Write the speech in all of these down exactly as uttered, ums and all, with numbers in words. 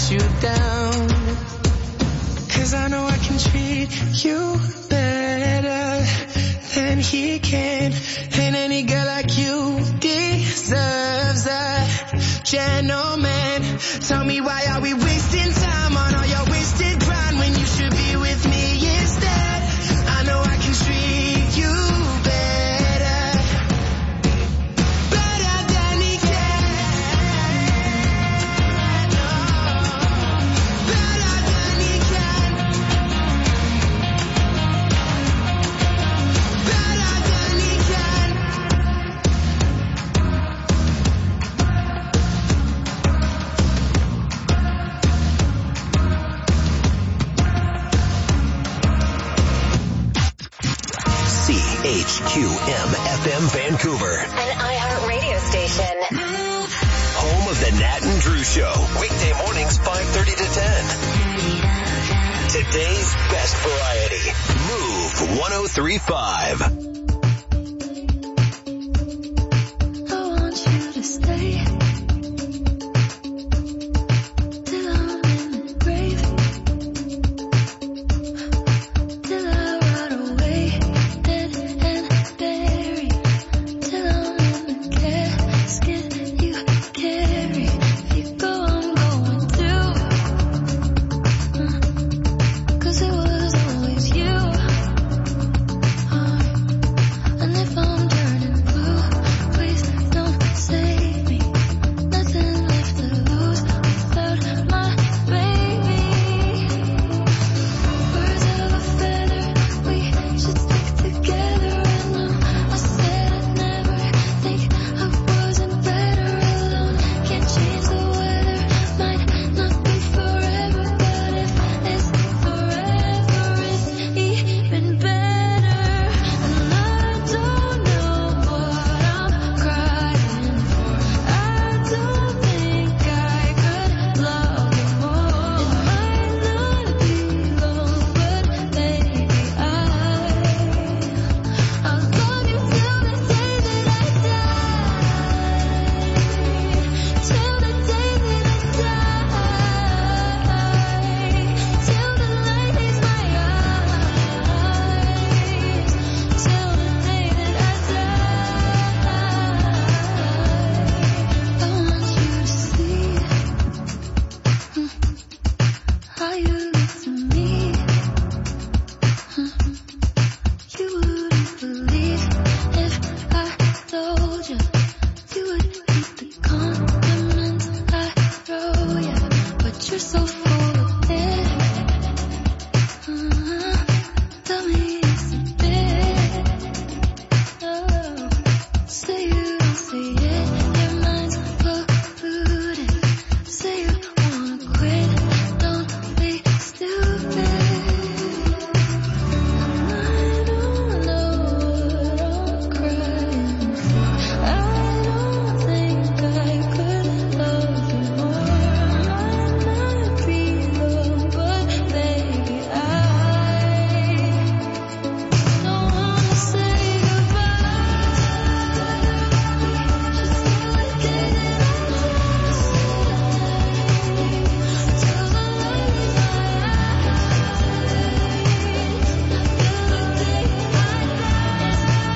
let you down. Cause I know I can treat you better than he can. And any girl like you deserves a gentleman. Tell me, why are we wasting time on all your wasted grind when you should be with me instead? I know I can treat you better, better than he can. No, better than he can. Better than he can. C H Q M F M Vancouver. An iHeart radio station. Home of the Nat and Drew Show. Weekday mornings five thirty to ten. Today's best variety. Move one oh three point five. I want you to stay till I'm in the grave, till I rot away, dead and buried, till I'm in the casket you carry. If you go, I'm going too, cause it was always you. And if I'm turning blue, please don't save me. Nothing left to lose without my baby. Birds of a feather, we should stick together. And um, I said I'd never think I wasn't better alone. Can't change the weather, might not be forever, but if it's forever, it's even better. And I don't know what I'm crying for. I don't think I could love you more. It might not be long, but maybe I I'll love you till the day that I die. Till the day that I die. Till the light leaves my eyes. Till the day that I die. I want you to see how you look to me. You wouldn't believe if I told you. You would hate the compliments I throw you, but you're so full of it. Uh-huh. Tell me it's a bit. Oh, say you don't see it. Your mind's polluted. Say you wanna quit. Don't be stupid. And I don't know what I'm crying for. I don't think I could love you more. Might not be long, but maybe I don't wanna say goodbye. Just till the day that I die. Till the light leaves my eyes. Till the day I die.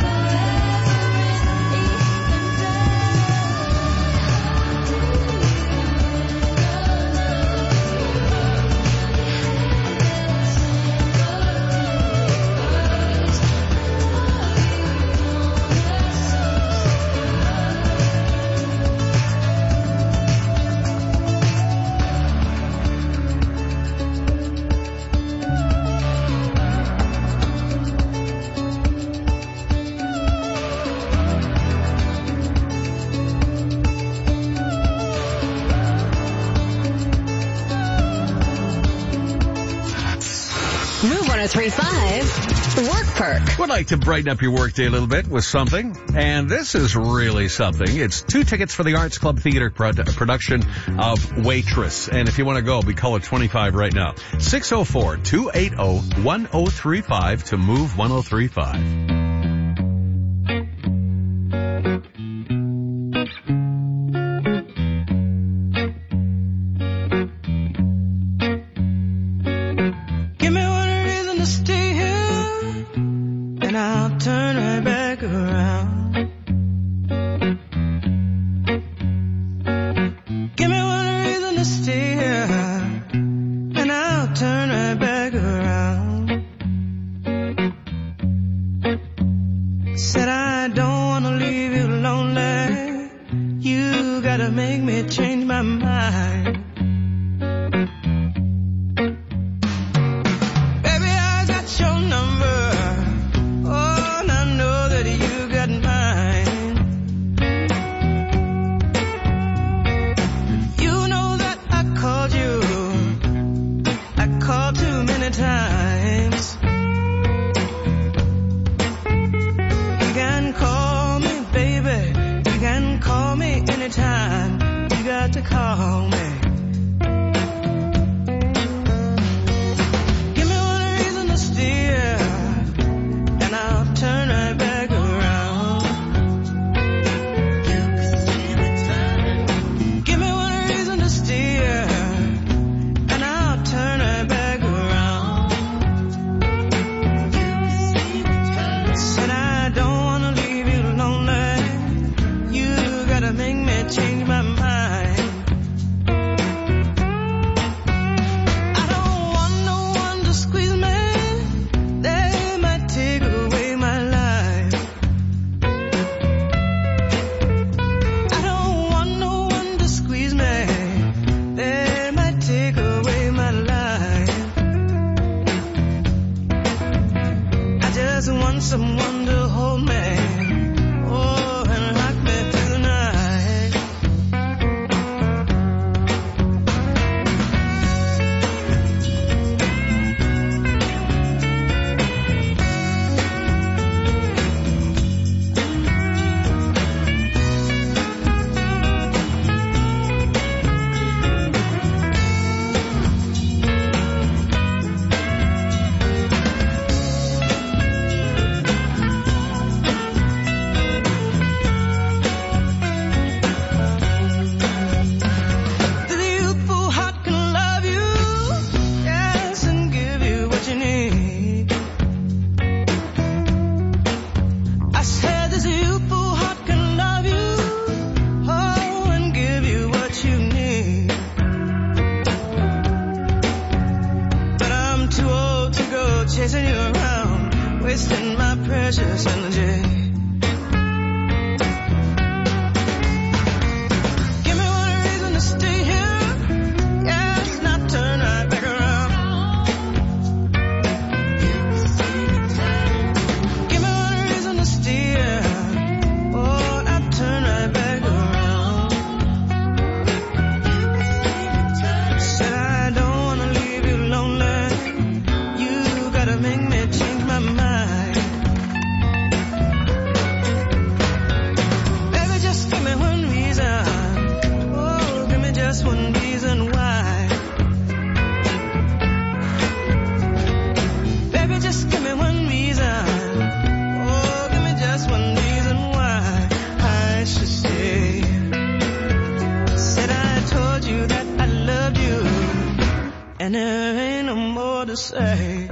Move one oh three point five. Work Perk. Would like to brighten up your workday a little bit with something, and this is really something. It's two tickets for the Arts Club Theater produ- production of Waitress, and if you want to go, we call it twenty-five right now. six oh four, two eight oh, one oh three five to Move one oh three point five. to stay here, and I'll turn right back around. Said I don't wanna leave you lonely. You gotta make me change my mind. Baby, I got your number. Oh, and I know that you got mine. You know that I called you. I called too many times. You can call me, baby. You can call me anytime. You got to call me. Give me one reason to stay here, and I'll turn right back around. Give me one reason to stay here, and I'll turn right back around. Said I don't wanna leave you lonely. You gotta make me change my mind. I don't want no one to squeeze me. They might take away my life. I don't want no one to squeeze me. They might take away my life. I just want someone to hold me. Oh, and rock me through the night. The youthful heart can love you, yes, and give you what you need. I said this youthful heart can love you, oh, and give you what you need. But I'm too old to go chasing you around, wasting my precious energy. Give me one reason to stay here, yes, and I'll turn right back around. Give me one reason to stay here, oh, and I'll turn right back around. Said I don't wanna leave you lonely. You gotta make me change my mind. Baby, just give me one reason. Oh, give me just one reason why. Baby, just give me one reason. Oh, give me just one reason why I should stay. Said I told you that I loved you, and there ain't no more to say.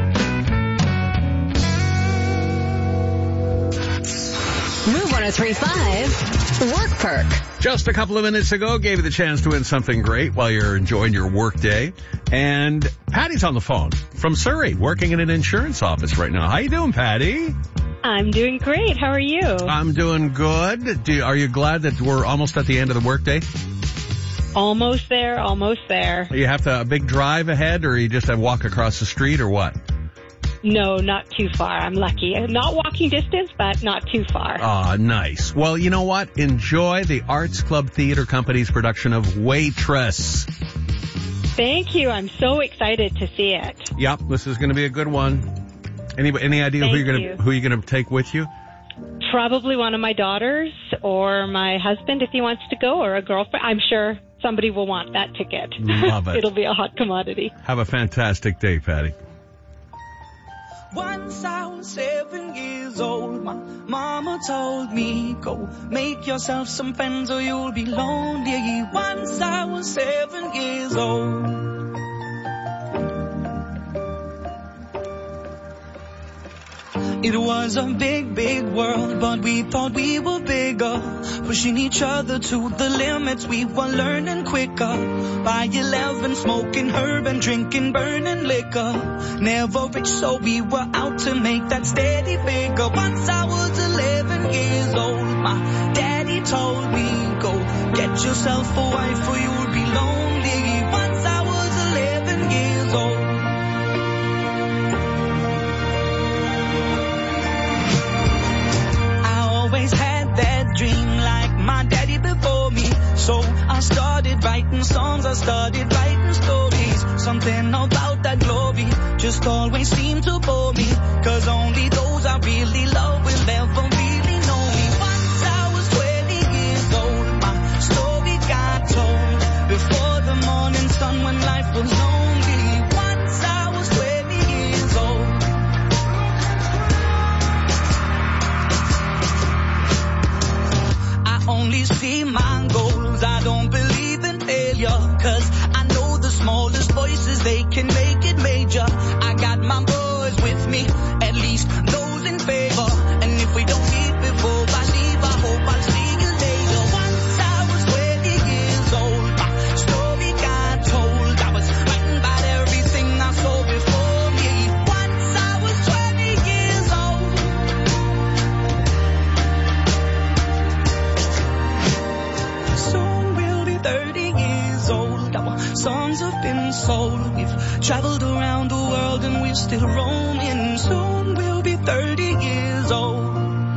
Move one oh three point five, Work Perk. Just a couple of minutes ago, gave you the chance to win something great while you're enjoying your work day. And Patty's on the phone from Surrey, working in an insurance office right now. How you doing, Patty? I'm doing great. How are you? I'm doing good. Do, are you glad that we're almost at the end of the workday? Almost there, almost there. You have to a big drive ahead, or you just have to walk across the street, or what? No, not too far. I'm lucky. Not walking distance, but not too far. Ah, nice. Well, you know what? Enjoy the Arts Club Theater Company's production of Waitress. Thank you. I'm so excited to see it. Yep, this is going to be a good one. Any any idea Thank who you're going you. to who you're going to take with you? Probably one of my daughters or my husband if he wants to go, or a girlfriend. I'm sure somebody will want that ticket. Love it. It'll be a hot commodity. Have a fantastic day, Patty. Once I was seven years old, my mama told me, go make yourself some friends or you'll be lonely. Once I was seven years old. It was a big, big world, but we thought we were bigger. Pushing each other to the limits, we were learning quicker. By eleven, smoking herb and drinking burning liquor. Never rich, so we were out to make that steady figure. Once I was eleven years old, my daddy told me, go get yourself a wife or you'll be lonely. Once I was eleven years old. Always had that dream like my daddy before me. So I started writing songs, I started writing stories. Something about that glory just always seemed to bore me. Cause only those I really love will ever really know me. Once I was twenty years old, my story got told. Before the morning sun when life was lonely. Once I was twenty years old. Only see my goals, I don't believe in failure. Cause I know the smallest voices, they can make it major. I got my boys with me, at least those in favor. And if we don't meet before I leave, I hope I'll see you later. Once I was twenty years old, my story got told. I was writing about everything I saw before me. Once I was twenty years old. thirty years old, our songs have been sold. We've traveled around the world and we're still roaming. Soon we'll be thirty years old.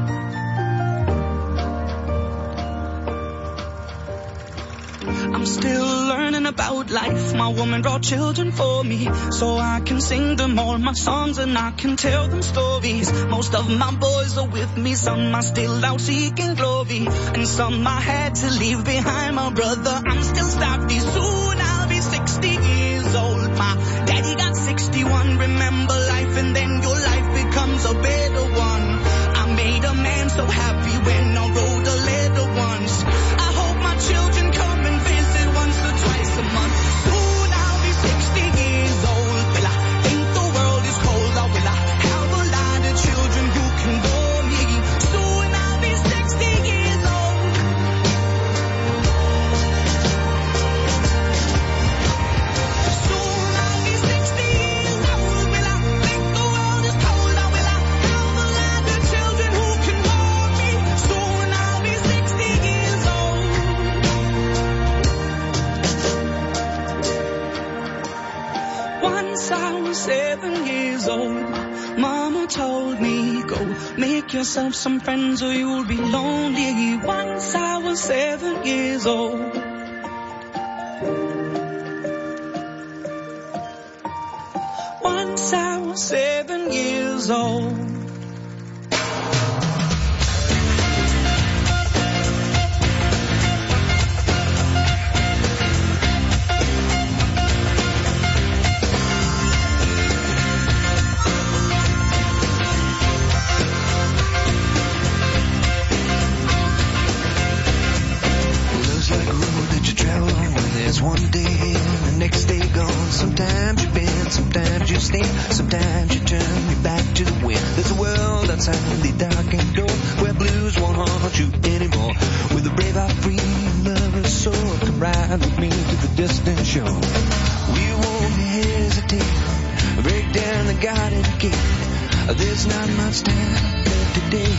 I'm still learning about life. My woman brought children for me, so I can sing them all my songs and I can tell them stories. Most of my boys are with me, some are still out seeking glory, and some I had to leave behind. My brother, I'm still sorry. Soon I'll be sixty years old. My daddy got sixty-one. Remember life and then your life becomes a better one. I made a man so happy when I wrote a letter once. I hope my children come and visit once or twice a month. Soon I'll be sixty years old. Will I think the world is cold, or will I have a lot of children who can bore me? Soon I'll be sixty years old. Soon I'll be sixty years old. Will I think the world is cold, or will I have a lot of children who can bore me? Soon I'll be sixty years old. Once I was seven years old, my mama told me, go make yourself some friends or you'll be lonely. Once I was seven years old. Once I was seven years old. Love's like a road that you travel on. There's one day here, the next day gone. Sometimes you bend, sometimes you stand, sometimes you turn your back to the wind. There's a world outside the darkened door where blues won't haunt you anymore. With a brave heart, free lover's soul, come ride with me to the distant shore. We won't hesitate, break down the garden gate. There's not much time left today.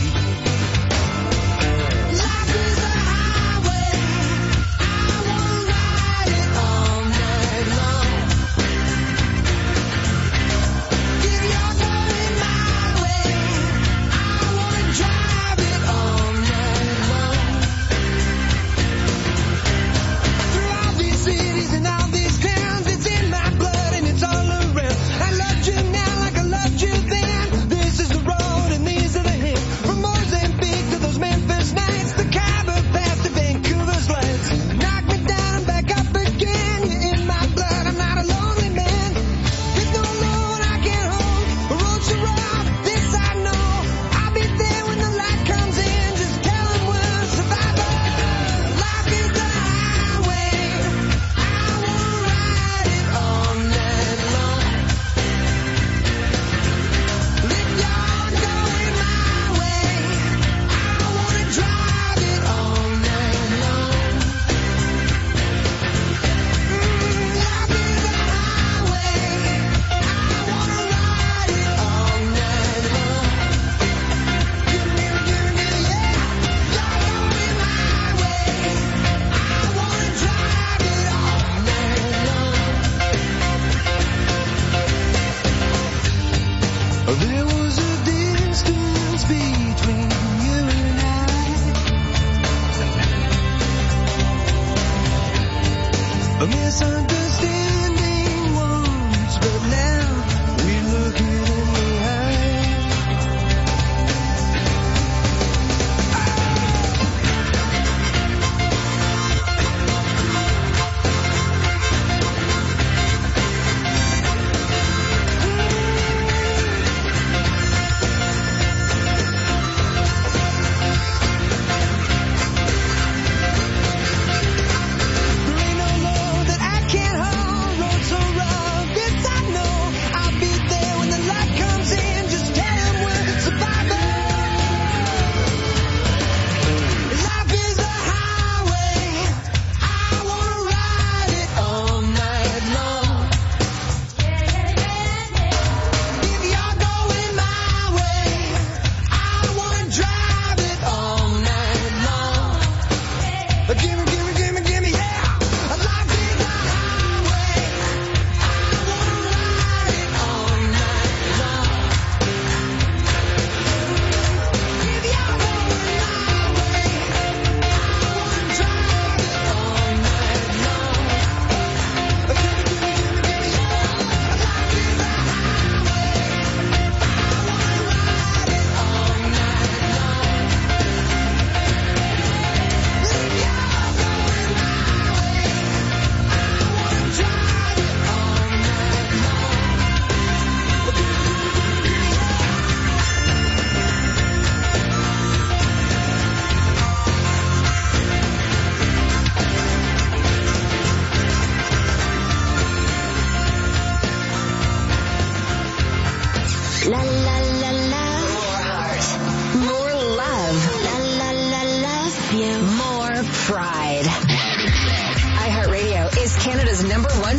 Life is a highway, I wanna ride it all night long. Give your loving my way, I wanna drive it all night long. Through all these cities and all these towns, it's in my blood and it's all around. I loved you now like I loved you then. This is the road and these are the hills. From morning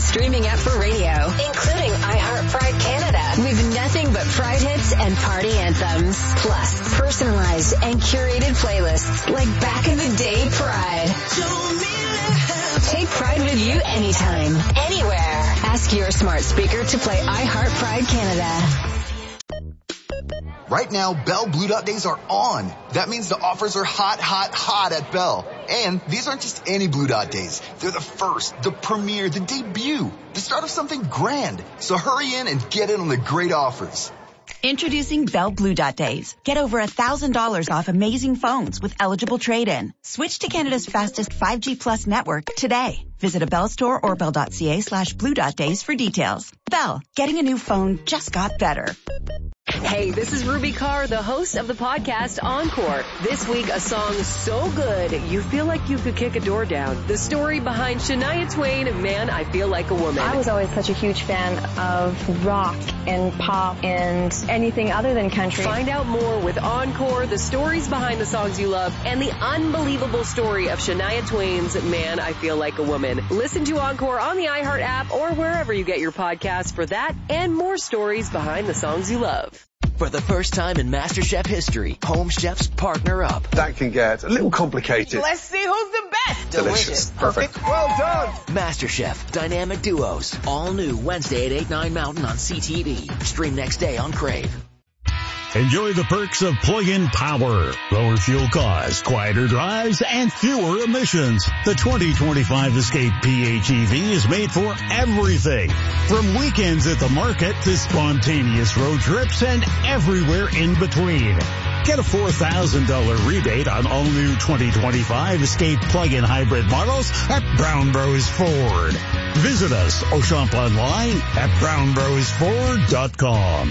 streaming app for radio, including iHeart Pride Canada, with nothing but Pride hits and party anthems. Plus, personalized and curated playlists like Back in the Day Pride. Take Pride with you anytime, anywhere. Ask your smart speaker to play iHeart Pride Canada. Right now, Bell Blue Dot Days are on. That means the offers are hot, hot, hot at Bell. And these aren't just any Blue Dot Days. They're the first, the premiere, the debut, the start of something grand. So hurry in and get in on the great offers. Introducing Bell Blue Dot Days. Get over one thousand dollars off amazing phones with eligible trade-in. Switch to Canada's fastest five G Plus network today. Visit a Bell store or bell.ca slash blue dot days for details. Bell, getting a new phone just got better. Hey, this is Ruby Carr, the host of the podcast Encore. This week, a song so good, you feel like you could kick a door down. The story behind Shania Twain, Man, I Feel Like a Woman. I was always such a huge fan of rock and pop and anything other than country. Find out more with Encore, the stories behind the songs you love, and the unbelievable story of Shania Twain's Man, I Feel Like a Woman. Listen to Encore on the iHeart app or wherever you get your podcasts for that and more stories behind the songs you love. For the first time in MasterChef history, home chefs partner up. That can get a little complicated. Let's see who's the best. Delicious. Perfect. Well done. MasterChef Dynamic Duos. All new Wednesday at eight, nine Mountain on C T V. Stream next day on Crave. Enjoy the perks of plug-in power, lower fuel costs, quieter drives, and fewer emissions. The twenty twenty-five Escape P H E V is made for everything, from weekends at the market to spontaneous road trips and everywhere in between. Get a four thousand dollars rebate on all new twenty twenty-five Escape plug-in hybrid models at Brown Bros Ford. Visit us or shop online at brown bros ford dot com.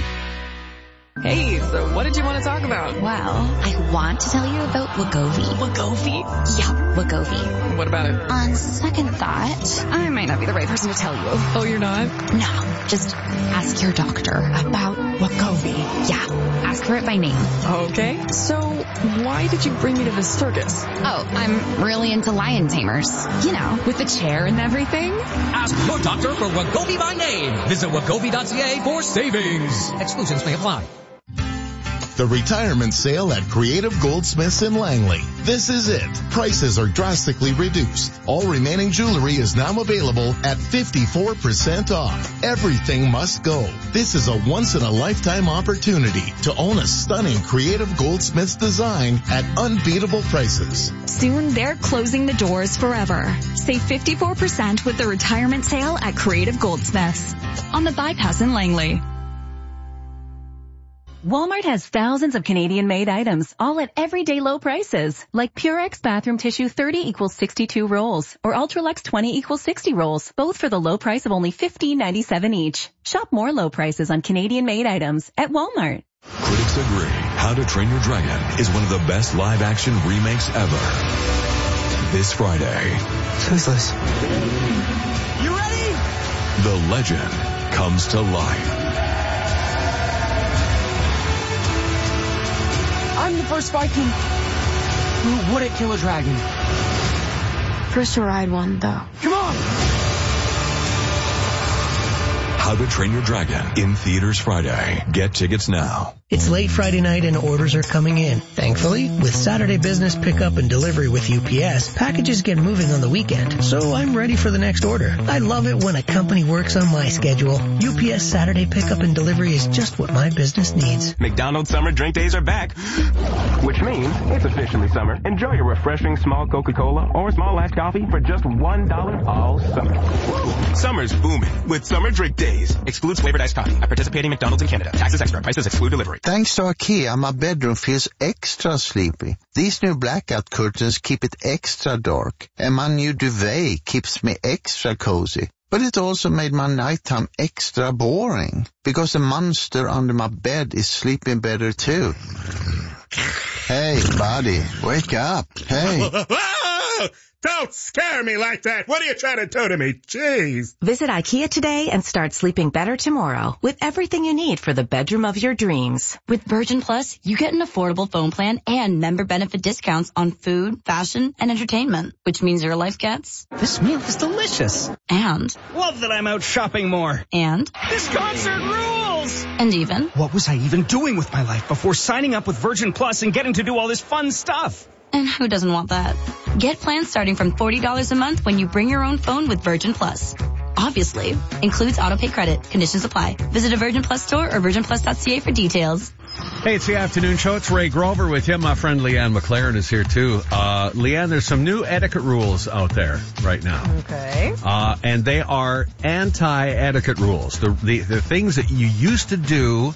Hey, so what did you want to talk about? Well, I want to tell you about Wegovy. Wegovy? Yeah, Wegovy. What about it? On second thought, I might not be the right person to tell you. Oh, you're not? No, just ask your doctor about Wegovy. Yeah, ask for it by name. Okay, so why did you bring me to this circus? Oh, I'm really into lion tamers. You know, with the chair and everything. Ask your doctor for Wegovy by name. Visit wegovy dot c a for savings. Exclusions may apply. The retirement sale at Creative Goldsmiths in Langley. This is it. Prices are drastically reduced. All remaining jewelry is now available at fifty-four percent off. Everything must go. This is a once-in-a-lifetime opportunity to own a stunning Creative Goldsmiths design at unbeatable prices. Soon they're closing the doors forever. Save fifty-four percent with the retirement sale at Creative Goldsmiths on the Bypass in Langley. Walmart has thousands of Canadian-made items, all at everyday low prices, like Purex bathroom tissue thirty equals sixty-two rolls, or Ultralux twenty equals sixty rolls, both for the low price of only fifteen ninety-seven each. Shop more low prices on Canadian-made items at Walmart. Critics agree How to Train Your Dragon is one of the best live-action remakes ever. This Friday. Who's this? You ready? The legend comes to life. I'm the first Viking who wouldn't kill a dragon. First to ride one, though. Come on! How to Train Your Dragon in theaters Friday. Get tickets now. It's late Friday night and orders are coming in. Thankfully, with Saturday business pickup and delivery with U P S, packages get moving on the weekend, so I'm ready for the next order. I love it when a company works on my schedule. U P S Saturday pickup and delivery is just what my business needs. McDonald's summer drink days are back, which means it's officially summer. Enjoy your refreshing small Coca-Cola or small iced coffee for just one dollar all summer. Woo! Summer's booming with summer drink days. Excludes flavored iced coffee at participating McDonald's in Canada. Taxes extra. Prices exclude delivery. Thanks to IKEA, my bedroom feels extra sleepy. These new blackout curtains keep it extra dark, and my new duvet keeps me extra cozy. But it also made my nighttime extra boring, because the monster under my bed is sleeping better too. Hey, buddy, wake up. Hey. Don't scare me like that. What are you trying to do to me? Jeez. Visit IKEA today and start sleeping better tomorrow with everything you need for the bedroom of your dreams. With Virgin Plus, you get an affordable phone plan and member benefit discounts on food, fashion, and entertainment, which means your life gets... This meal is delicious. And... Love that I'm out shopping more. And... This concert rules! And even... What was I even doing with my life before signing up with Virgin Plus and getting to do all this fun stuff? And who doesn't want that? Get plans starting from forty dollars a month when you bring your own phone with Virgin Plus. Obviously, includes autopay credit. Conditions apply. Visit a Virgin Plus store or virgin plus dot c a for details. Hey, it's the afternoon show. It's Ray Grover with you. My friend Leanne McLaren is here too. Uh, Leanne, there's some new etiquette rules out there right now. Okay. Uh, and they are anti-etiquette rules. The, the, the things that you used to do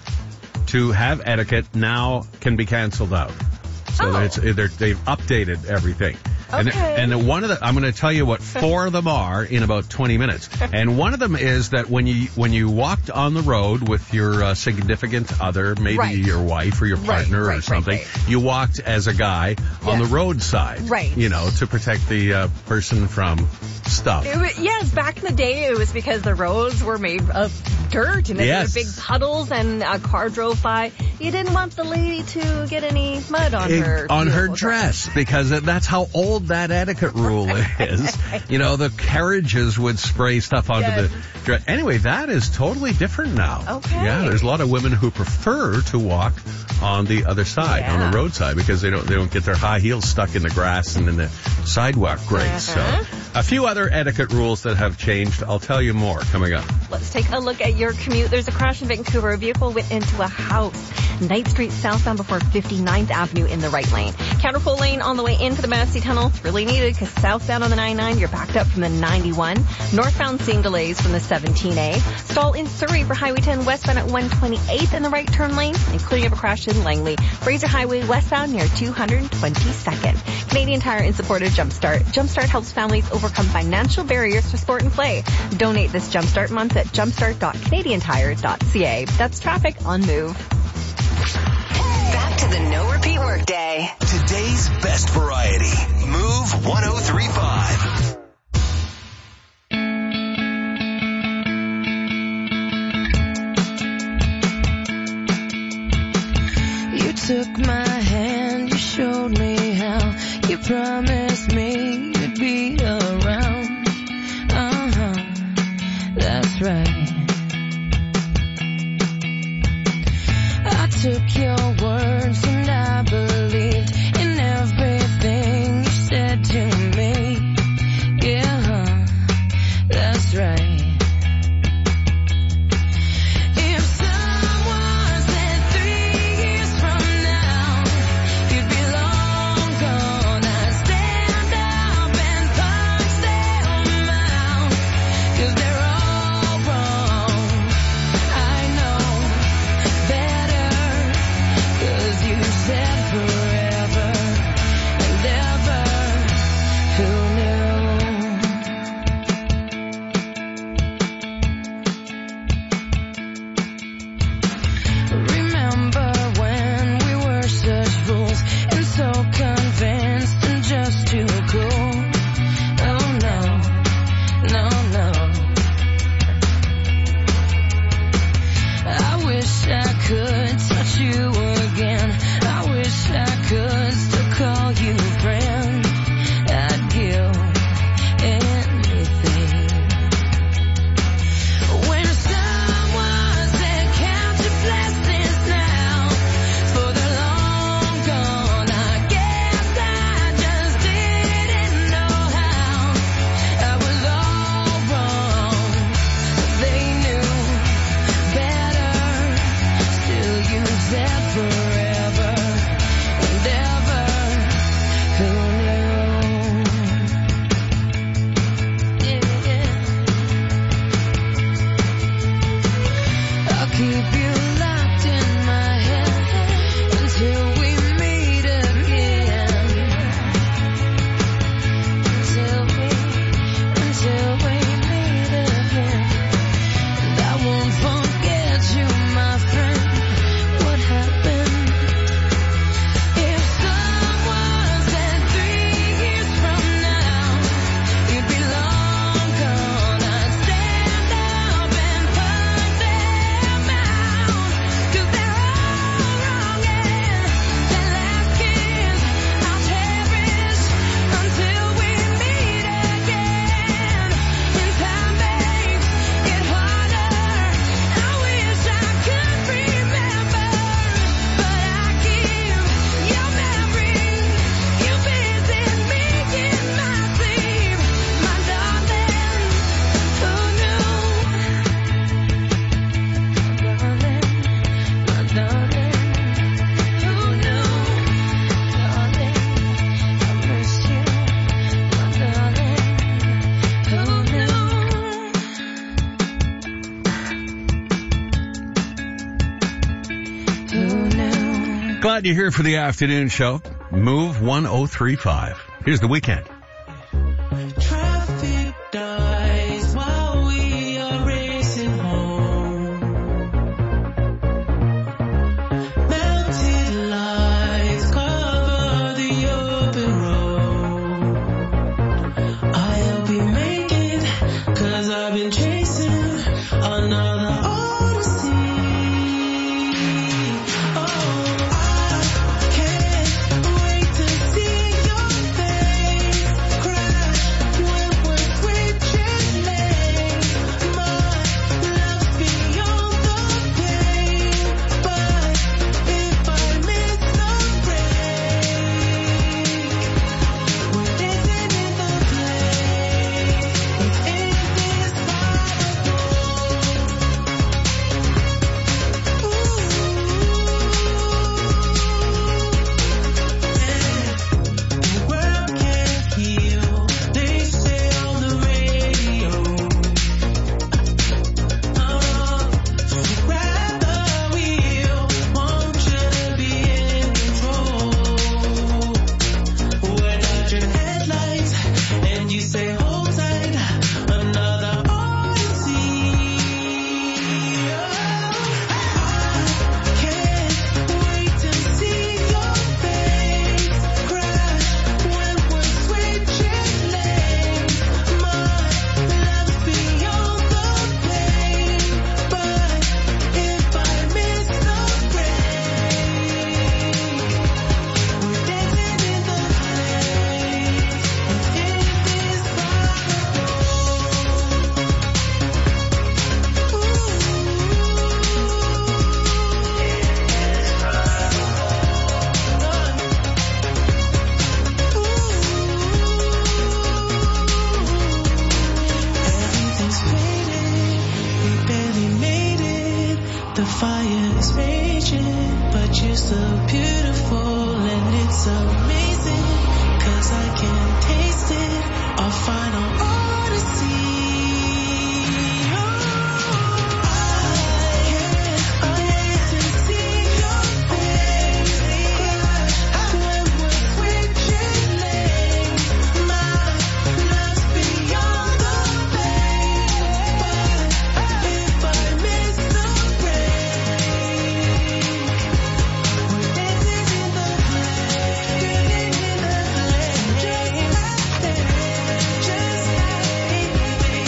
to have etiquette now can be canceled out. So oh. it's, they're, they've updated everything. Okay. And, and one of the, I'm going to tell you what four of them are in about twenty minutes. And one of them is that when you, when you walked on the road with your uh, significant other, maybe right. your wife or your partner right, right, or something, right, right. you walked as a guy yes. on the roadside. Right. You know, to protect the uh, person from stuff. It was, yes, back in the day, it was because the roads were made of dirt and yes. there were big puddles and a car drove by. You didn't want the lady to get any mud on it, her on her dress, dress because that's how old that etiquette rule is. You know, the carriages would spray stuff onto yes. the dress. Anyway, that is totally different now. Okay. Yeah, there's a lot of women who prefer to walk on the other side, yeah. on the roadside, because they don't they don't get their high heels stuck in the grass and in the sidewalk grates. Uh-huh. So, a few other etiquette rules that have changed. I'll tell you more coming up. Let's take a look at your commute. There's a crash in Vancouver. A vehicle went into a house. Ninth Street southbound before fifty-ninth Avenue in the right lane. Counterpole lane on the way into the Massey Tunnel. It's really needed because southbound on the ninety-nine, you're backed up from the ninety-one. Northbound seeing delays from the seventeen A. Stall in Surrey for Highway ten westbound at one twenty-eighth in the right turn lane, including a crash in Langley. Fraser Highway westbound near two hundred twenty-second. Canadian Tire in support of Jumpstart. Jumpstart helps families overcome financial barriers to sport and play. Donate this Jumpstart month at jumpstart dot canadian tire dot c a. That's traffic on Move. Back to the No Repeat Workday. Today's best variety. Move one oh three point five. You took my hand, you showed me how. You promised me you'd be around. Uh-huh, that's right. I took your words and I believed in everything you said to me. Yeah, that's right. If someone said three years from now you'd be long gone, I'd stand up and punch them out, 'cause they're all wrong. I know better. Glad you're here for the afternoon show. Move one oh three five. Here's The Weekend. Traffic dies while we are racing home. Melted lights cover the open road. I'll be making, cause I've been chasing another odyssey. Oh, I can't wait to see your face crash when we're switching lanes. My love's beyond the pain, but if I miss the break, we're dancing in the place. It's indescribable. The world can't heal, they say on the radio. Oh, so grab the wheel, want you to be in control. We're dodging headlights, and you say hold tight, another odyssey. I can't wait to see your face crash when we're switching lanes. My love's beyond the pain, but if I miss the break, we're dancing in the place. It's Everything's faded, we barely made it. The fire is raging, but you're so beautiful and it's amazing. Cause I can taste it, our final odyssey. Oh, I can't wait to see your face crash when we're switching lanes. My love's beyond the pain, but if I miss the break, we're dancing in the place, dancing in the place, just like there, just like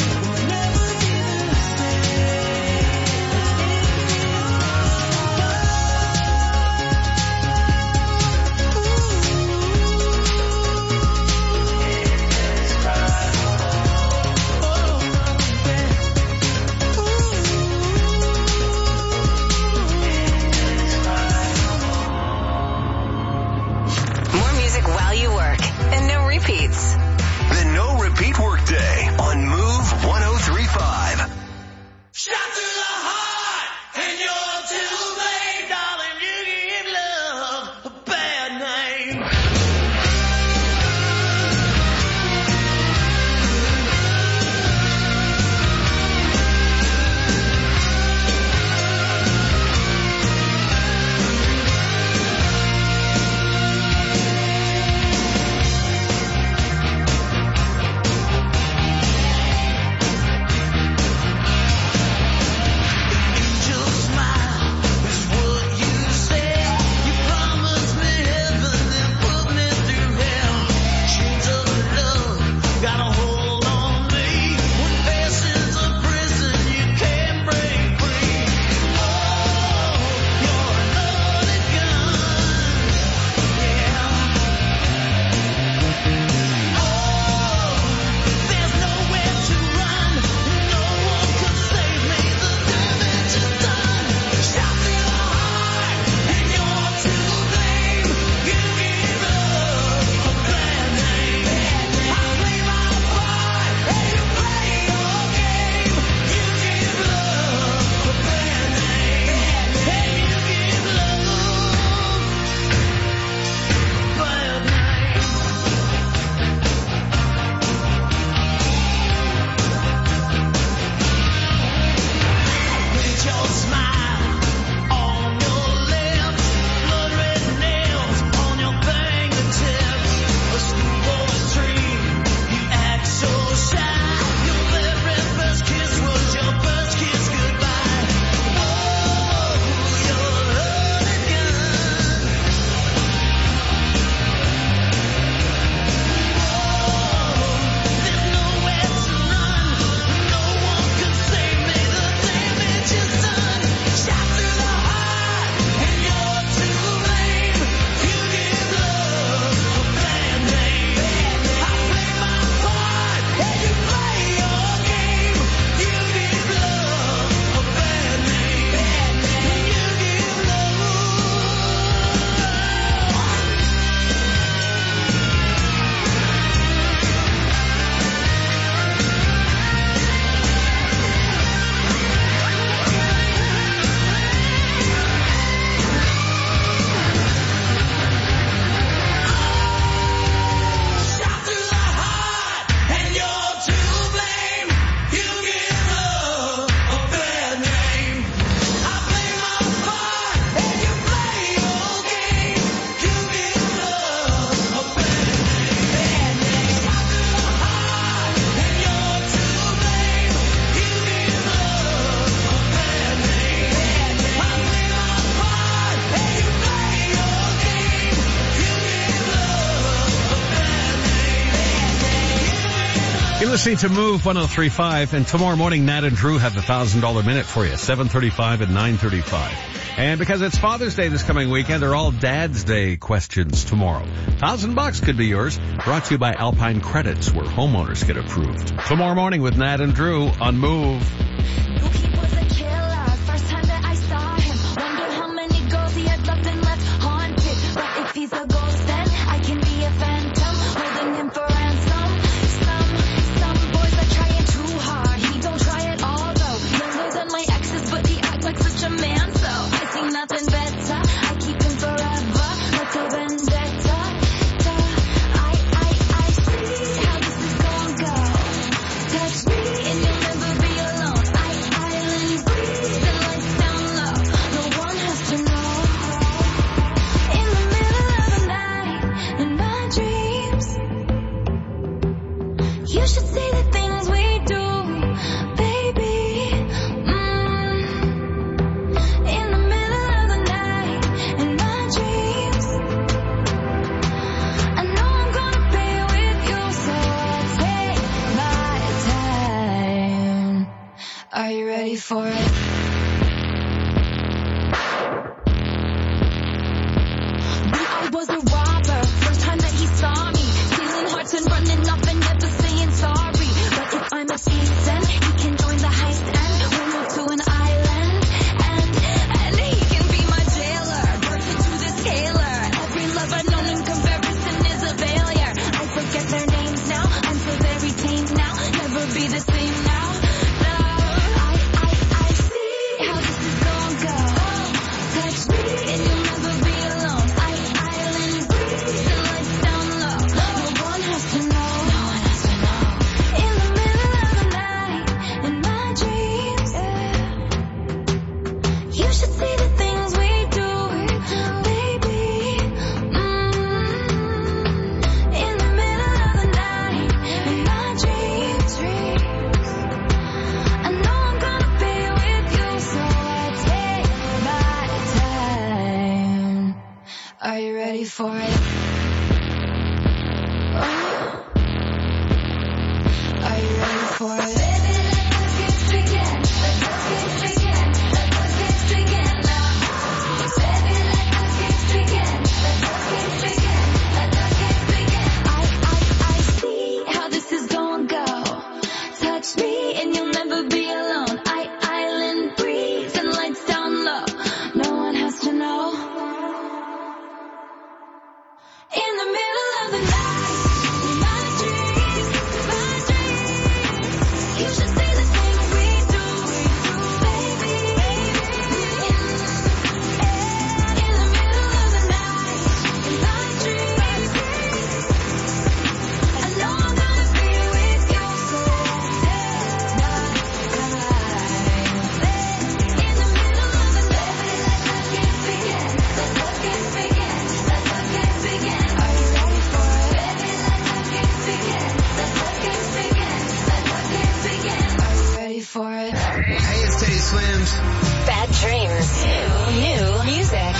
listening to Move one oh three point five, and tomorrow morning, Nat and Drew have the one thousand dollars minute for you, seven thirty-five and nine thirty-five. And because it's Father's Day this coming weekend, they're all Dad's Day questions tomorrow. Thousand bucks could be yours. Brought to you by Alpine Credits, where homeowners get approved. Tomorrow morning with Nat and Drew on Move. He's a ghost, then I can be a phantom, holding him for ransom. Some, some boys are trying too hard. He don't try at all, though. Younger than my exes, but he act like such a man, so I see nothing better. I keep him forever, like a vendetta. Duh. I, I, I see how this is gonna go. Touch me and you'll never be alone. I, island breeze, the lights down low. No one has to know. In the middle of the night, in my dreams, you should see the things we do, baby. Mm. In the middle of the night, in my dreams, I know I'm gonna be with you, so I'll take my time. Are you ready for it? I was a robber, first time that he saw me, stealing hearts and running off and never saying sorry. But if I'm a thief, then he can join the heist and we'll move to an island. And, and he can be my jailer, birth into this scalar. Every love I've known in comparison is a failure. I forget their names now, I'm so very tame now, never be the same now. No, I, I, I see how this is gonna go. Touch me and you'll never be alone. I, island breeze, the lights down low. No one has to know. No one has to know. In the middle of the night, in my dreams, you should see the things we do, baby. Mm. In the middle of the night, in my dreams, I know I'm gonna be with you, so I take my time. Are you ready for it? Oh. Are you ready for it? Baby, let the games begin. Let the games begin. Let the games begin now. Baby, let the games begin. Let the games begin. Let the games begin. I, I, I see how this is gonna go. Touch me and you'll never be alone. I, island breeze and lights down low. No one has to know. In the middle of the night, in my dreams, my dreams, you should see the things we do, baby. In the middle of the night, in my dreams, I know I'm gonna be with you, so I'll take my time. In the middle of the night, let the games begin, let the games begin, let the games begin. Are you ready for it? Baby, let the games begin, let the games begin, let the games begin. Are you ready for it? Hey, it's Teddy Swims. Bad Dreams. New music.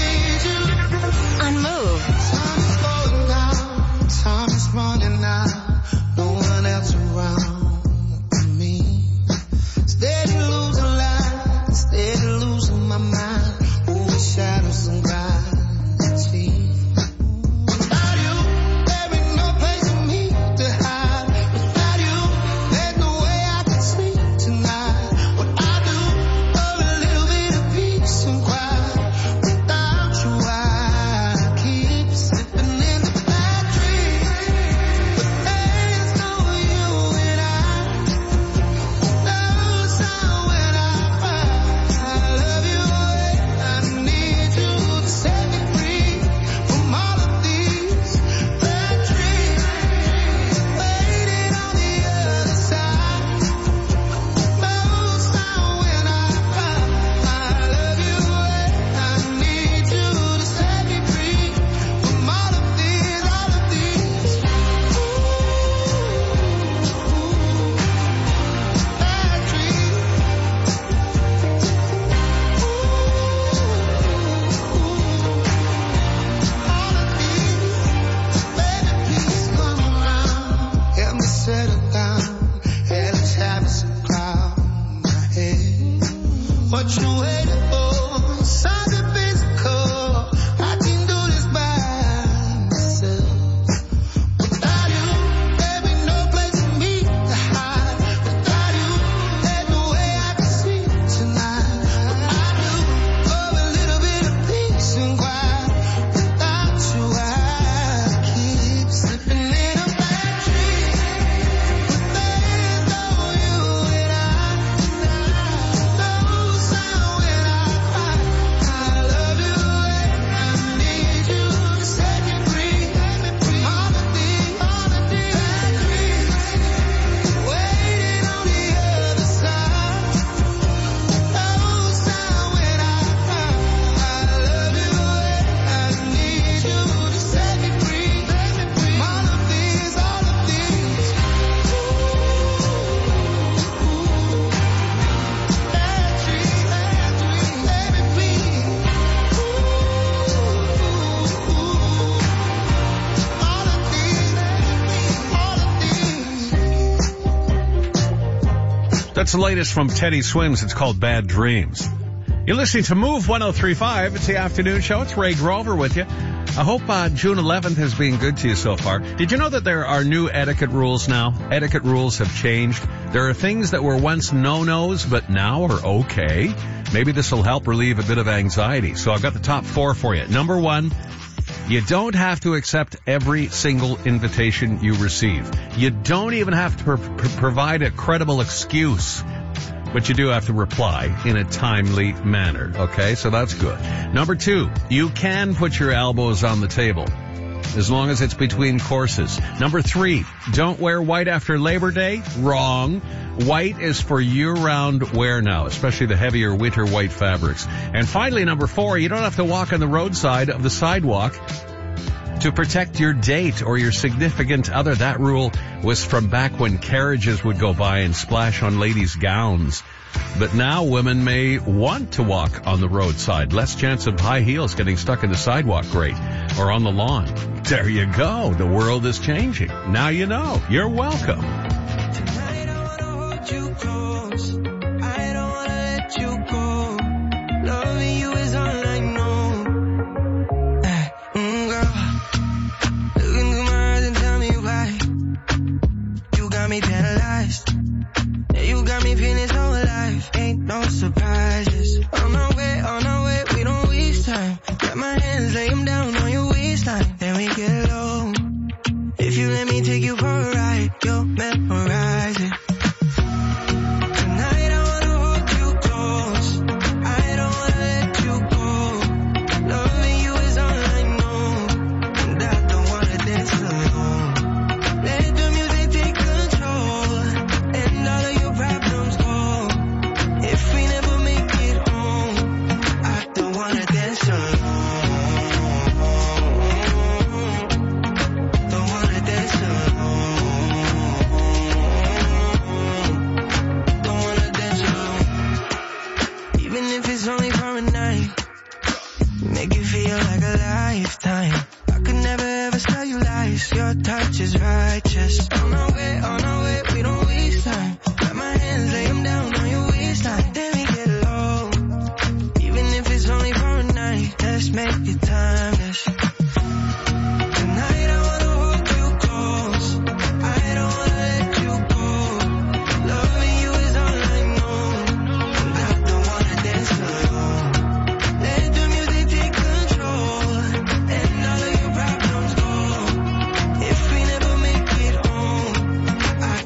On Move. Time is going out, time is running out, no one else around me. Steady losing light, steady losing my mind, over shadows and gravity. Without you, there ain't no place for me to hide. Without you, there's no way I can sleep tonight. What I do, for a little bit of peace and quiet. Without you, I keep What you waiting for? Something physical. I can do this by myself. Without you, there be no place for me to hide. Without you, there's no way I can sleep tonight. I do for a little bit of peace and quiet. Without you, I keep slipping in a bad dream. But there's no you and I. No sound when I cry. I love you and I need you to set me free. All of these, all of these bad dreams waiting on the other side. No sound when I cry. I love you and I need you to set me free. All of these, all of these bad dreams, bad dreams, let me please. All of these, all of these. That's the latest from Teddy Swims. It's called Bad Dreams. You're listening to Move one oh three point five. It's the afternoon show. It's Ray Grover with you. I hope uh, June eleventh has been good to you so far. Did you know that there are new etiquette rules now? Etiquette rules have changed. There are things that were once no-nos, but now are okay. Maybe this will help relieve a bit of anxiety. So I've got the top four for you. Number one, you don't have to accept every single invitation you receive. You don't even have to pr- pr- provide a credible excuse. But you do have to reply in a timely manner, okay? So that's good. Number two, you can put your elbows on the table as long as it's between courses. Number three, don't wear white after Labor Day. Wrong. White is for year-round wear now, especially the heavier winter white fabrics. And finally, number four, you don't have to walk on the roadside of the sidewalk to protect your date or your significant other. That rule was from back when carriages would go by and splash on ladies' gowns. But now women may want to walk on the roadside. Less chance of high heels getting stuck in the sidewalk grate or on the lawn. There you go. The world is changing. Now you know. You're welcome. Tonight I wanna hold you close. I don't wanna let you go. Loving you is all I know. Eh, mm, girl, look into my eyes and tell me why. You got me paralyzed. Yeah, you got me feeling so alive. Ain't no surprises. On our way, on our way, we don't waste time. Got my hands, lay 'em down on your waistline. Then we get low. If you let me take you for a ride, you'll memorize it. Tonight I wanna hold you close. I don't wanna let you go. Loving you is all I know. And I don't wanna dance alone. Let the music take control. And all of your problems go. If we never make it home, I don't wanna dance alone. Don't wanna dance alone. Don't wanna dance alone. Even if it's only for a night, make it feel like a lifetime. I could never ever tell you lies. Your touch is righteous. On our way, on our way, we don't waste time. Got my hands, lay 'em down on your waistline. Then we get low. Even if it's only for a night, let's make it timeless. Tonight I wanna hold you close. I don't wanna let you go. Loving you is all I know. And I don't wanna dance alone. Let the music take control. And all of your problems go. If we never make it home, I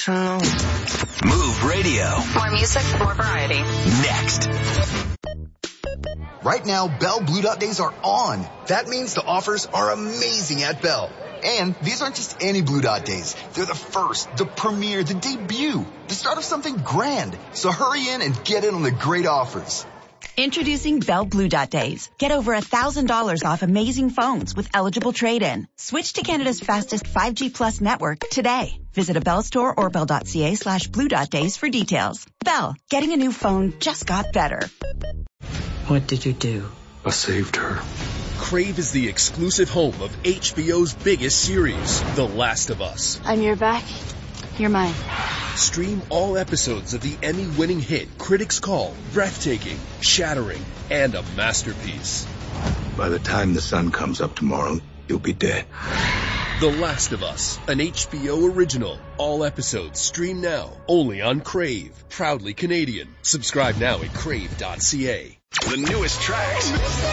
attention, no. Move Radio. More music, more variety. Next. Right now, Bell Blue Dot Days are on. That means the offers are amazing at Bell. And these aren't just any Blue Dot Days. They're the first, the premiere, the debut, the start of something grand. So hurry in and get in on the great offers. Introducing Bell Blue Dot Days. Get over one thousand dollars off amazing phones with eligible trade-in. Switch to Canada's fastest five G Plus network today. Visit a Bell store or bell.ca slash Blue Dot Days for details. Bell, getting a new phone just got better. What did you do? I saved her. Crave is the exclusive home of H B O's biggest series, The Last of Us. I'm your back. You're mine. Stream all episodes of the Emmy-winning hit critics call breathtaking, shattering, and a masterpiece. By the time the sun comes up tomorrow, you'll be dead. The Last of Us, an H B O original. All episodes stream now, only on Crave. Proudly Canadian. Subscribe now at crave dot c a. The newest tracks.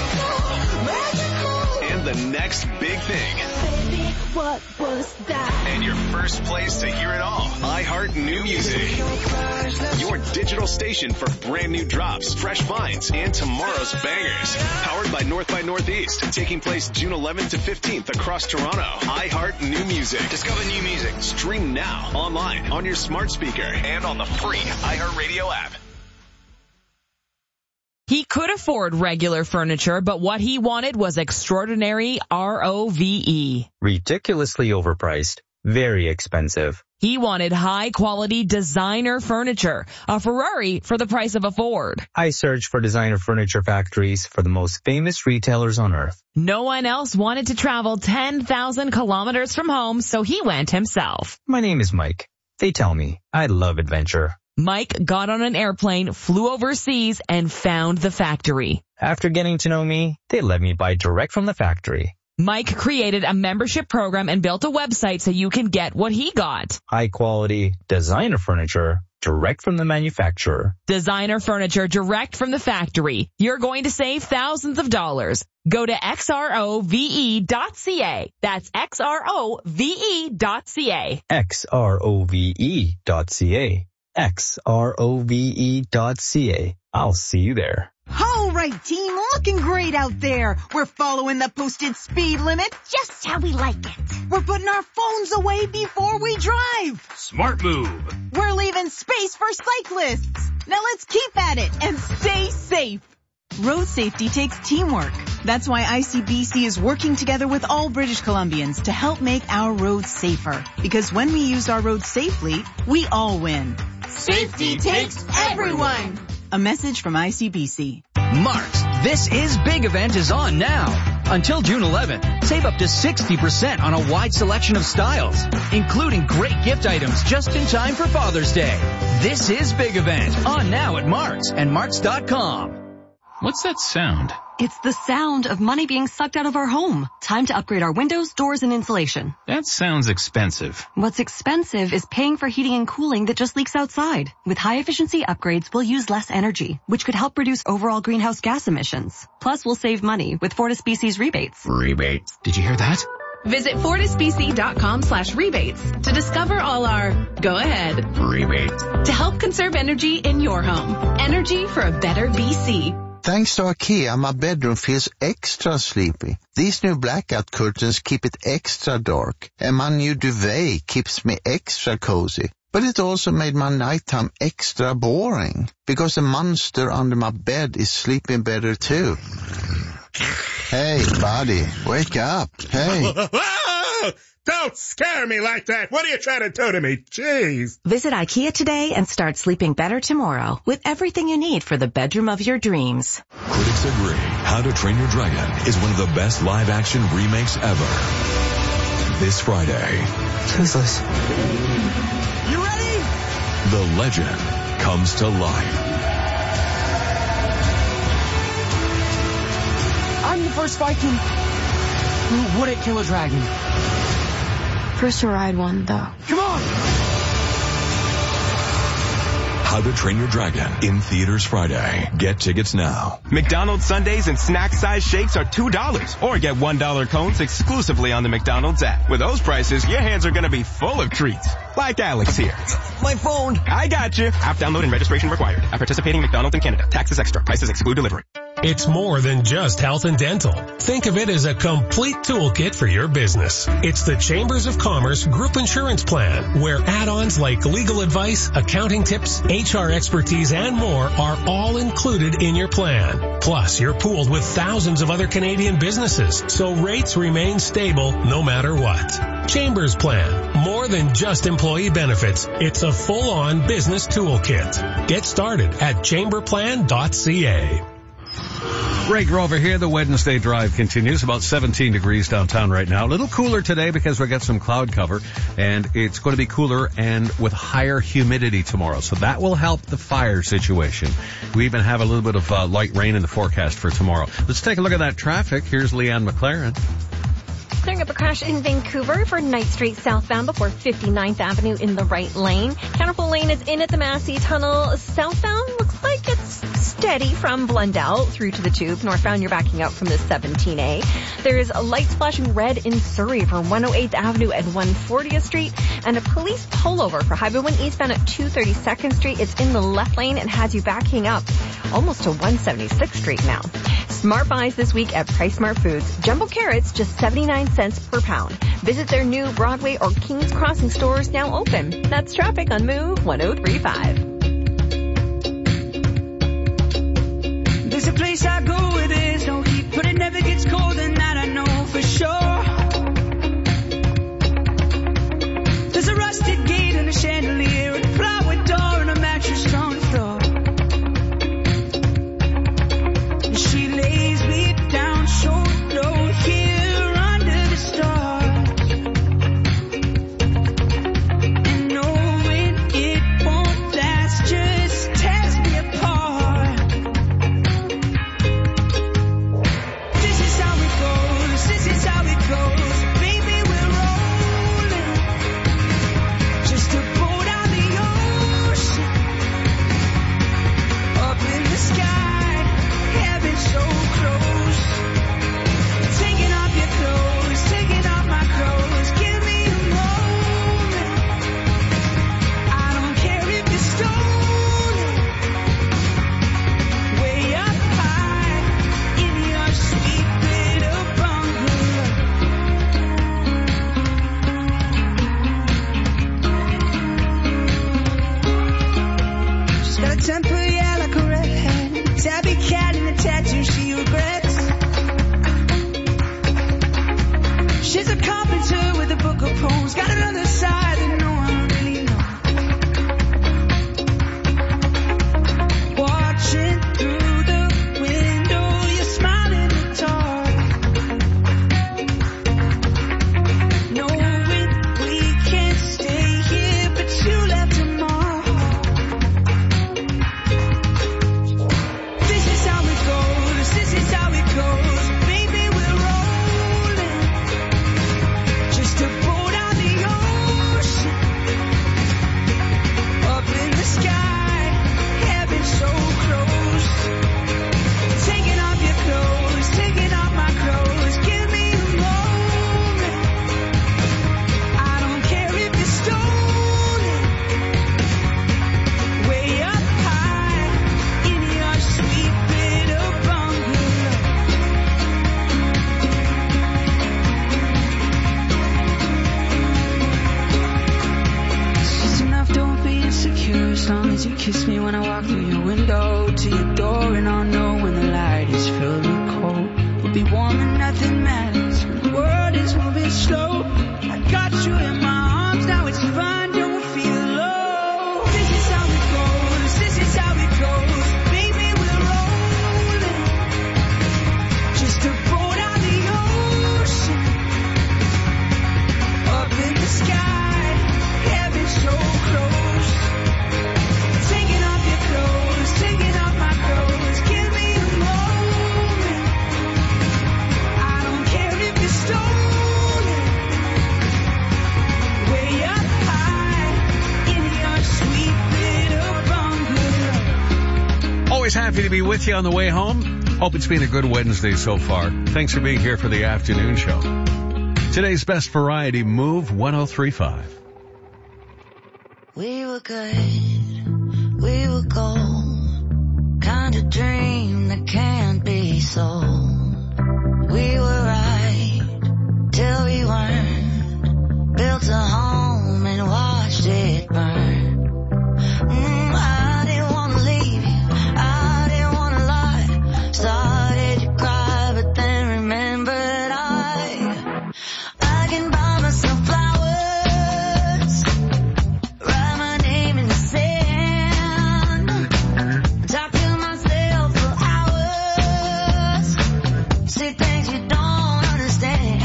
And the next big thing. Baby, what was that? And your first place to hear it all. iHeart New Music. Your digital station for brand new drops, fresh finds, and tomorrow's bangers. Powered by North by Northeast. Taking place June eleventh to fifteenth across Toronto. iHeart New Music. Discover new music. Stream now, online, on your smart speaker, and on the free iHeartRadio app. He could afford regular furniture, but what he wanted was extraordinary R O V E. Ridiculously overpriced. Very expensive. He wanted high-quality designer furniture, a Ferrari for the price of a Ford. I searched for designer furniture factories for the most famous retailers on earth. No one else wanted to travel ten thousand kilometers from home, so he went himself. My name is Mike. They tell me I love adventure. Mike got on an airplane, flew overseas, and found the factory. After getting to know me, they let me buy direct from the factory. Mike created a membership program and built a website so you can get what he got. High quality designer furniture direct from the manufacturer. Designer furniture direct from the factory. You're going to save thousands of dollars. Go to x r o v e dot c a. That's x r o v e dot c a. x r o v e dot c a. x r o v e dot c a. I'll see you there. All right, team, looking great out there. We're following the posted speed limit just how we like it. We're putting our phones away before we drive. Smart move. We're leaving space for cyclists. Now let's keep at it and stay safe. Road safety takes teamwork. That's why I C B C is working together with all British Columbians to help make our roads safer. Because when we use our roads safely, we all win. Safety takes everyone. A message from I C B C. Mark's This Is Big event is on now. Until June eleventh, save up to sixty percent on a wide selection of styles, including great gift items just in time for Father's Day. This Is Big event on now at Mark's and marks dot com. What's that sound? It's the sound of money being sucked out of our home. Time to upgrade our windows, doors, and insulation. That sounds expensive. What's expensive is paying for heating and cooling that just leaks outside. With high-efficiency upgrades, we'll use less energy, which could help reduce overall greenhouse gas emissions. Plus, we'll save money with FortisBC's rebates. Rebates? Did you hear that? Visit fortisbc.com slash rebates to discover all our go ahead rebates to help conserve energy in your home. Energy for a better B C. Thanks to IKEA, my bedroom feels extra sleepy. These new blackout curtains keep it extra dark, and my new duvet keeps me extra cozy. But it also made my nighttime extra boring, because the monster under my bed is sleeping better too. Hey, buddy, wake up. Hey. Don't scare me like that. What are you trying to do to me? Jeez. Visit IKEA today and start sleeping better tomorrow with everything you need for the bedroom of your dreams. Critics agree How to Train Your Dragon is one of the best live-action remakes ever. This Friday. Toothless. You ready? The legend comes to life. I'm the first Viking who wouldn't kill a dragon. First to ride one, though. Come on! How to Train Your Dragon in theaters Friday. Get tickets now. McDonald's Sundaes and snack-size shakes are two dollars. Or get one dollar cones exclusively on the McDonald's app. With those prices, your hands are going to be full of treats. Like Alex here. My phone. I got you. App download and registration required. At participating McDonald's in Canada. Taxes extra. Prices exclude delivery. It's more than just health and dental. Think of it as a complete toolkit for your business. It's the Chambers of Commerce Group Insurance Plan, where add-ons like legal advice, accounting tips, H R expertise, and more are all included in your plan. Plus, you're pooled with thousands of other Canadian businesses, so rates remain stable no matter what. Chambers Plan, more than just employee benefits. It's a full-on business toolkit. Get started at chamber plan dot c a. Ray Grover here. The Wednesday drive continues. About seventeen degrees downtown right now. A little cooler today because we got some cloud cover, and it's going to be cooler and with higher humidity tomorrow. So that will help the fire situation. We even have a little bit of uh, light rain in the forecast for tomorrow. Let's take a look at that traffic. Here's Leanne McLaren. Clearing up a crash in Vancouver for Knight Street southbound before fifty-ninth Avenue in the right lane. Counterpole lane is in at the Massey Tunnel. Southbound looks like it's steady from Blundell through to the Tube. Northbound, you're backing out from the seventeen A. There is a light flashing red in Surrey for one oh eighth Avenue and one fortieth Street. And a police pullover for Highway one eastbound at two thirty-second Street. It's in the left lane and has you backing up almost to one seventy-sixth Street now. Smart buys this week at Price Smart Foods. Jumbo carrots, just seventy-nine cents per pound. Visit their new Broadway or Kings Crossing stores now open. That's traffic on Move one oh three point five. There's a place I go where there's no heat, but it never gets cold, and that I know for sure. There's a rusted gate and a chandelier and a flower door and a mattress on the floor. She lays me down so low here under the stars, and knowing it won't last just tears me apart. This is how it goes, this is how it goes, baby, we're rolling, just a boat out the ocean, up in the sky, heaven so close. Taking off your clothes, taking off my clothes, give me a moment. I don't care if you're stolen, way up high in your sweet little bungalow. She's got a temper, yeah, like a redhead, tabby cat and a tattoo she regrets. She's a carpenter with a book of poems, got another side that no one really knows. Watching through the window, you're smiling in the dark, knowing we can't stay here, but you left tomorrow. This is how it goes, this is how it goes, baby, we're rolling, just a boat out the ocean, up in the sky, heaven so close. Taking off your clothes, taking off my clothes, give me a moment. I don't care if you're stolen, way up high in your sweet little bungalow. It's just enough, don't be insecure, as long as you kiss me when I walk through your window to your door, and I'll know when the light is filled with cold. We'll be warm and nothing matters when the world is moving slow. I got you in my arms, now it's fine, don't feel low. This is how it goes, this is how it goes, baby, we're rolling, just a boat out the ocean, up in the sky, heaven so close. Taking off your clothes, taking off my clothes. Always happy to be with you on the way home. Hope it's been a good Wednesday so far. Thanks for being here for the afternoon show. Today's best variety, Move one oh three point five. We were good, we were gold, kind of dream that can't be sold. We were right till we weren't, built a home and watched it burn. Mm, I didn't want to leave you, I didn't want to lie, started to cry but then remembered I, I can buy myself flowers, write my name in the sand, talk to myself for hours, say things you don't understand.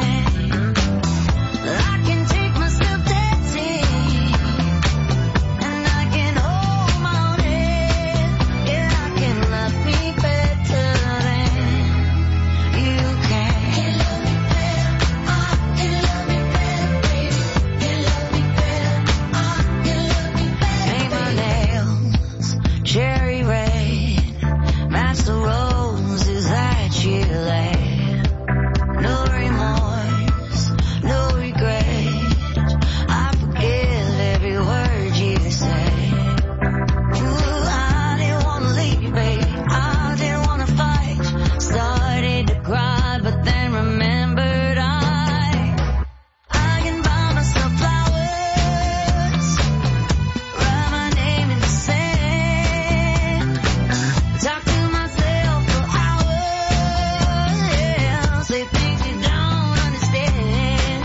I can take myself dancing, and I can hold my own head. Yeah, I can love me better than you can. Can love me better, I can love me better, baby. Can love me better, I can love me better. Paint my nails cherry red, match the roses that you laid. No remorse, no regret, I forgive every word you say. Ooh, I didn't want to leave you, baby, I didn't want to fight, started to cry but then remembered I, I can buy myself flowers, write my name in the sand, talk to myself for hours, yeah, say things you don't understand.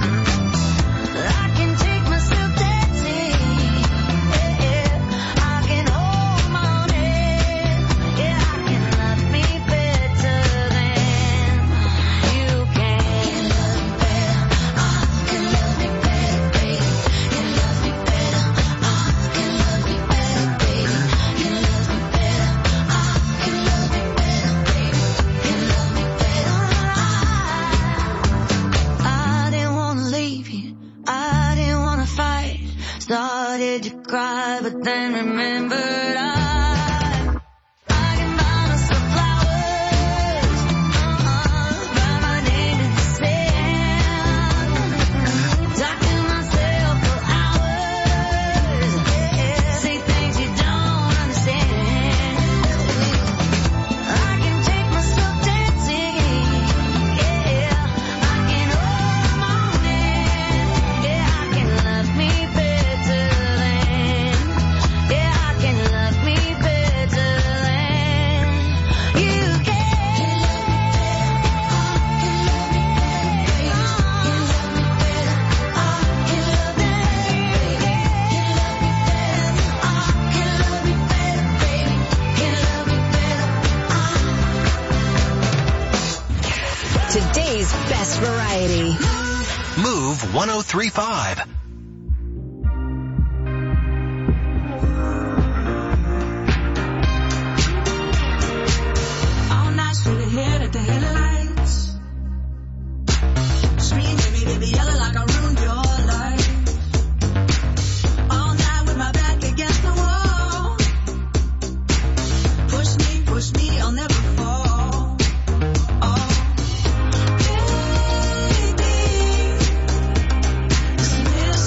I can take myself dancing, yeah, I can hold my own head, yeah, I can love me better than you can. Can love me better, I can love me better, baby. Can love me better, I can love me better, baby. Can love me better, I can love me better, baby. Can love me better, I, I didn't want to leave you, I didn't want to fight, started to cry but then remembered I, I can buy myself flowers, uh-uh, write my name in the sand, talk to myself for hours, yeah, say things you don't understand. I can take myself dancing, yeah, I can hold my own hand, yeah, I can love me better than, yeah, I can love me better than you can. Today's best variety. Move one oh three point five. All night straight ahead at the headlights. Scream, baby, baby, yellow like I ruined your life. All night with my back against the wall. Push me, push me, I'll never fall. Oh, baby, 'cause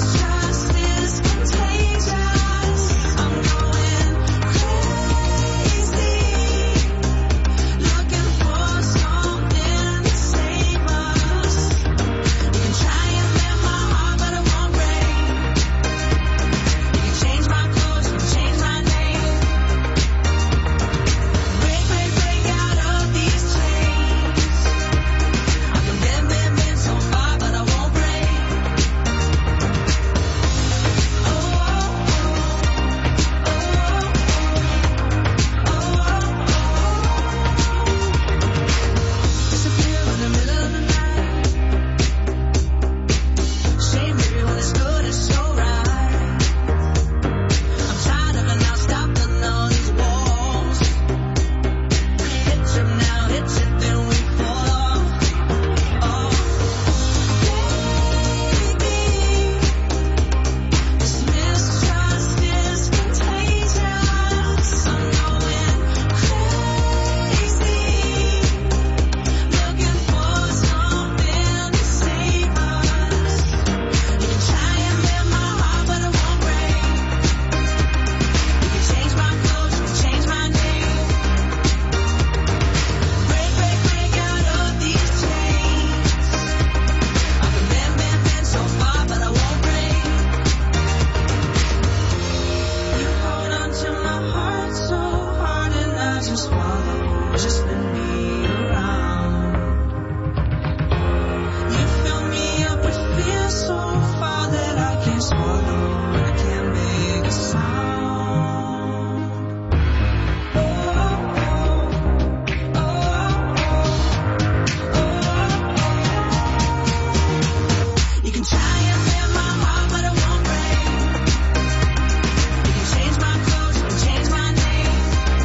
to swallow, just spin me around. You fill me up with fear so far that I can't swallow, I can't make a sound. Oh, oh, oh, oh, oh. You can try and bend my heart, but it won't break. You can change my clothes, you can change my name.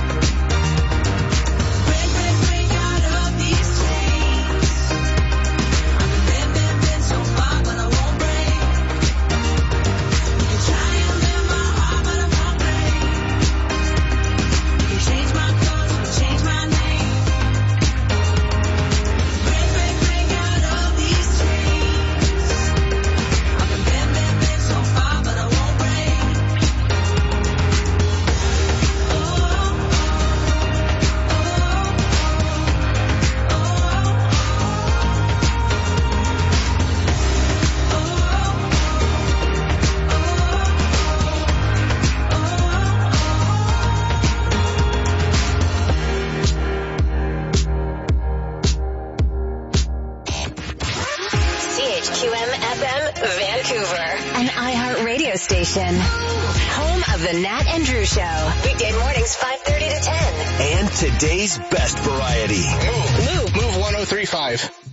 Break, break, break out of these chains. I've been bent, bent, bent so far, but I won't break. You can try and bend my heart, but it won't break. You can change my clothes, you can change my name. Break, break, break out of these chains. I've been bent, bent, bent so far, but I won't break. C H Q M F M Vancouver, an iHeart radio station. Home of the Nat and Drew Show. Weekday mornings five thirty to ten. And today's best variety. Move, move, move one oh three point five.